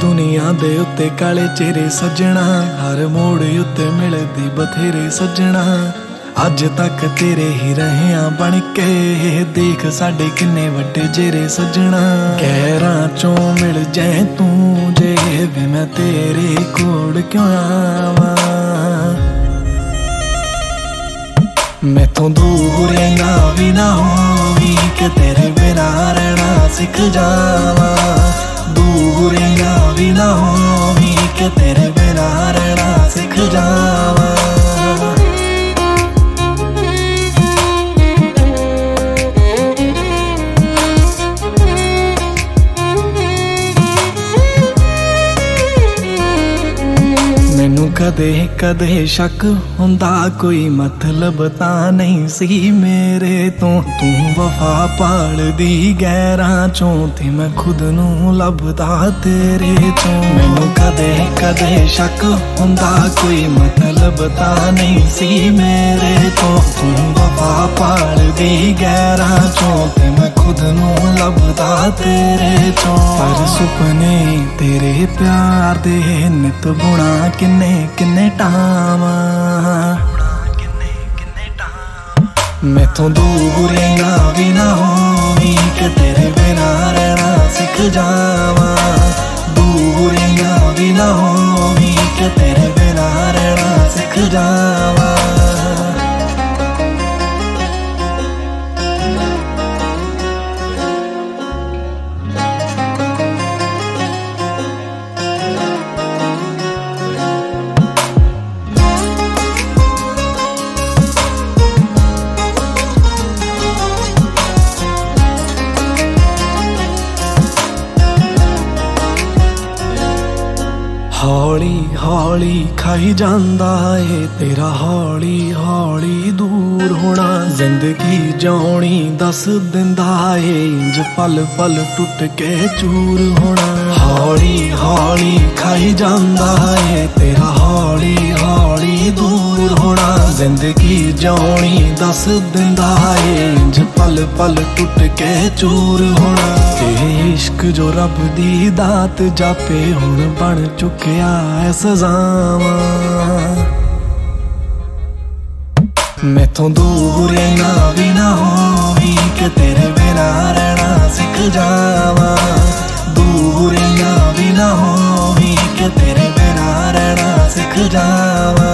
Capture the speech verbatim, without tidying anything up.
दुनिया दे उत्ते काले चेहरे सजना, हर मोड़ उत्ते मिलदी बथेरे सजना। अज तक तेरे ही रहे बन के, देख साडे किन्ने वड्डे जेरे सजना। गैरां चों मिल जाए तू जे वे मैं तेरे कोल क्यों आवां। मैथों दूर ना भी ना होवी कि तेरे बिना रहना सिख जावां। दूर ना भी ना होवी कि तेरे बिना रहना सिख जावां। मैनू कदे कदे शक हुंदा कोई मतलब तां नहीं सी मेरे तो। तू वफा पालदी गैरां चों ते मैं खुद नू लभदा तेरे चों। मैनू कदे कदे शक हुंदा कोई मतलब तां नहीं सी मेरे तो। तू वफा पालदी गैरां चों ते मैं खुद नू लभदा तेरे चों। पर सुपने तेरे प्यार दे नित बुणा किन्ने किन्ने टावां। मैथों दूर ना भी ना होवी कि तेरे बिना रहना सिख जावां। दूर ना भी ना होवी कि तेरे बिना रहना सिख जावां। हौली हौली खाई जांदा है तेरा हौली हौली दूर होना। जिंदगी जानी दस दिंदा है इंज पल पल टुट के चूर होना। हौली हौली खाई जांदा है तेरा हौली हौली दूर होना। जिंदगी जानी दस दिंदा है इंज पल पल टुट के चूर होना। इश्क जो रब दी दात जापे हुण बन चुकिया है सजावां। मैथों दूर ना भी ना होवी कि तेरे बिना रहना सिख जावां। दूर ना भी ना होवी कि तेरे बिना रहना सिख जावां।